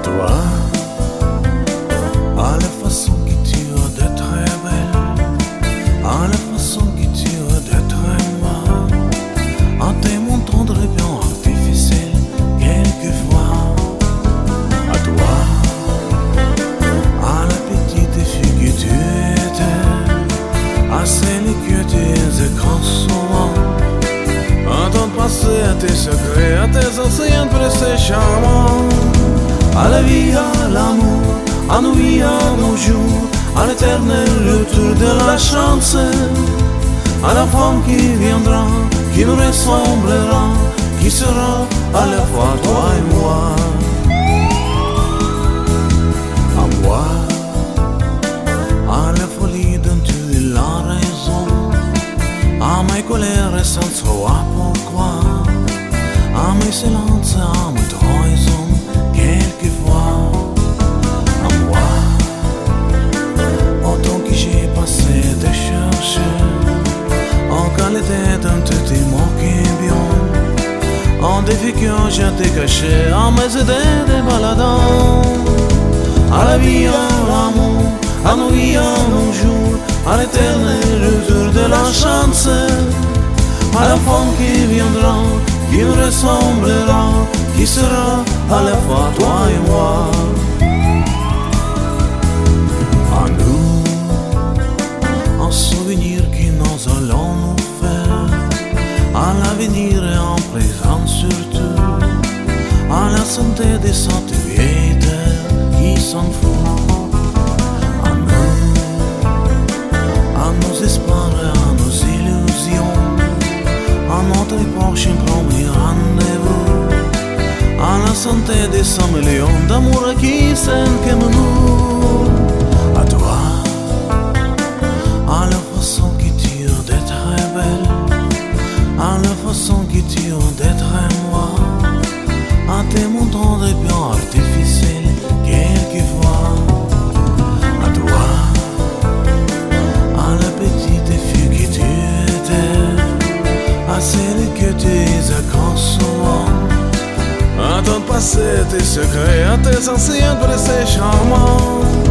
toi, à la façon que tu as d'être belle, à la façon que tu as d'être aimable, à tes montants de rébellion artificiels, quelquefois. À toi, à la petite fille que tu étais, à celle que tu es grand souvent, à ton passé, à tes secrets, à tes anciens prestés charmants, à la vie, à l'amour, à nos vies, à nos jours, à l'éternel retour de la chance, à la femme qui viendra, qui nous ressemblera, qui sera à la fois toi et moi. À moi, à la folie dont tu es la raison, à mes colères sans savoir pourquoi, à mes silences, à mes trahisons, quelquefois. À moi, autant que j'ai passé de chercher, en qualité d'un petit mot qui est bien, en défi que j'étais caché, à mes idées de baladant, à la vie, à l'amour, à nos vies, à nos jours, à l'éternel retour de la chance, à la femme qui viendra, qui nous ressemblera, qui sera à la fois toi et moi. À nous, un souvenir que nous allons nous faire, à l'avenir et en présent surtout, à la santé des santé vieilles terres qui s'en fout. À nos espoirs et à nos illusions, à notre prochain premier rendez-vous, à la santé des 100 millions d'amour qui s'aiment comme nous. À toi, à la façon que tu as d'être belle, à la façon que tu as d'être moi, à tes montants de bien artificiels quelquefois. À toi, à la petite fille que tu étais, à celle que tu es quand souvent, à ton passé, tes secrets, à tes anciens prestés charmants,